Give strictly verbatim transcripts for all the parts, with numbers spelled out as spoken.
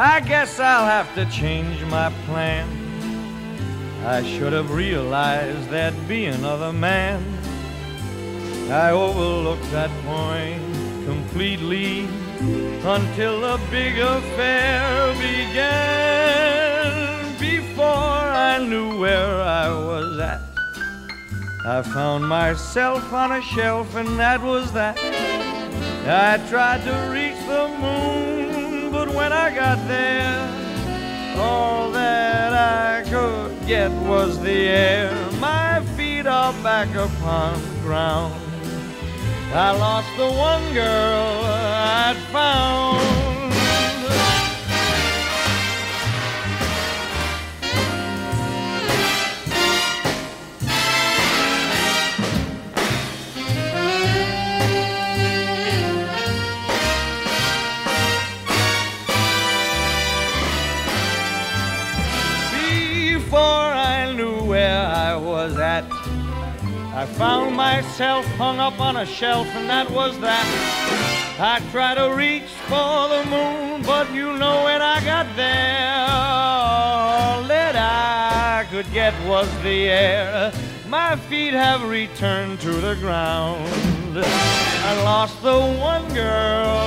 I guess I'll have to change my plan. I should have realized there'd be another man. I overlooked that point completely until the big affair began. Before I knew where I was at, I found myself on a shelf, and that was that. I tried to reach the moon, but when I got there, all that I could get was the air. My feet are back upon the ground. I lost the one girl I'd found. Before I knew where I was at, I found myself hung up on a shelf, and that was that. I tried to reach for the moon, but you know when I got there, all that I could get was the air. My feet have returned to the ground. I lost the one girl.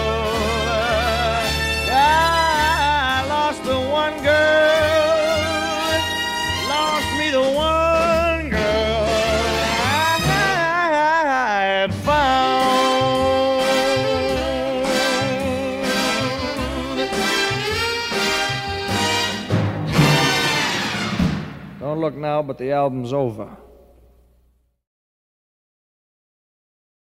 I lost the one girl. Lost me the one girl I had found. Don't look now, but the album's over.